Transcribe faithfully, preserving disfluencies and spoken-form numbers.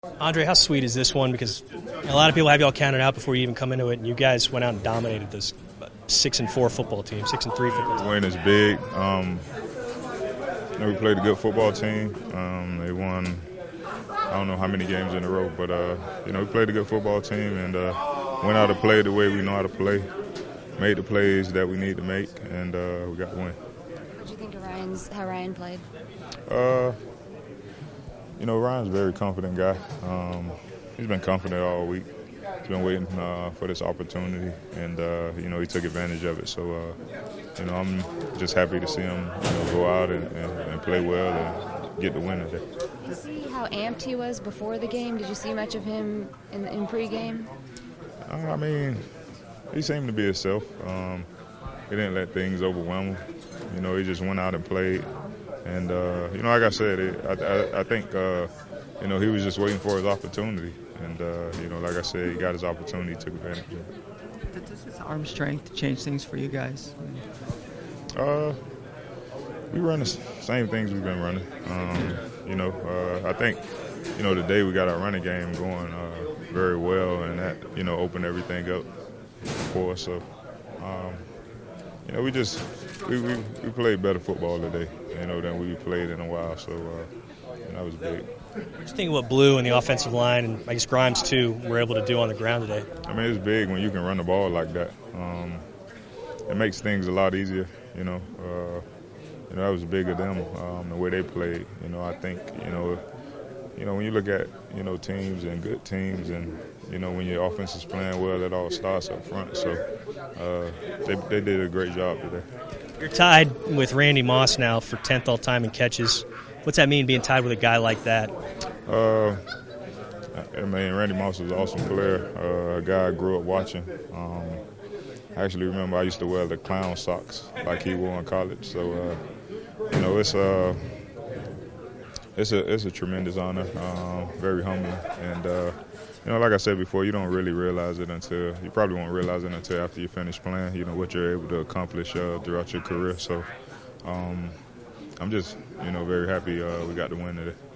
Andre, how sweet is this one? Because a lot of people have y'all counted out before you even come into it, and you guys went out and dominated this six and four football team, six and three football team. The win is big. Um, you know, we played a good football team. Um, they won, I don't know how many games in a row, but uh, you know, we played a good football team and uh, went out to play the way we know how to play, made the plays that we need to make, and uh, we got the win. What do you think of Ryan's how Ryan played? Uh, you know, Ryan's a very confident guy. Um, he's been confident all week. He's been waiting uh, for this opportunity, and uh, you know, he took advantage of it. So, uh, you know, I'm just happy to see him, you know, go out and, and, and play well and get the win today. Did you see how amped he was before the game? Did you see much of him in, in pregame? Uh, I mean, he seemed to be himself. Um, he didn't let things overwhelm him. You know, he just went out and played. And, uh, you know, like I said, it, I, I, I think, uh, you know, he was just waiting for his opportunity. And, uh, you know, like I said, he got his opportunity, took advantage of it. Does his arm strength change things for you guys? Uh, we run the same things we've been running. Um, you know, uh, I think, you know, today we got our running game going uh, very well, and that, you know, opened everything up for us. So, um, you know, we just we, we, we played better football today, you know, than we played in a while. So, uh, you know, that was big. What do you think of what Blue and the offensive line, and I guess Grimes too, were able to do on the ground today? I mean, it's big when you can run the ball like that. Um, it makes things a lot easier, you know. Uh, you know, that was big of them, um, the way they played. You know, I think, you know, you know, when you look at, you know, teams and good teams, and, you know, when your offense is playing well, it all starts up front. So uh, they, they did a great job today. You're tied with Randy Moss now for tenth all-time in catches. What's that mean, being tied with a guy like that? Uh, I mean, Randy Moss was an awesome player, uh, a guy I grew up watching. Um, I actually remember I used to wear the clown socks like he wore in college. So, uh, you know, it's a, it's a, it's a tremendous honor, um, very humbling. And, uh, you know, like I said before, you don't really realize it until, you probably won't realize it until after you finish playing, you know, what you're able to accomplish uh, throughout your career. So, um, I'm just, you know, very happy uh, we got the win today.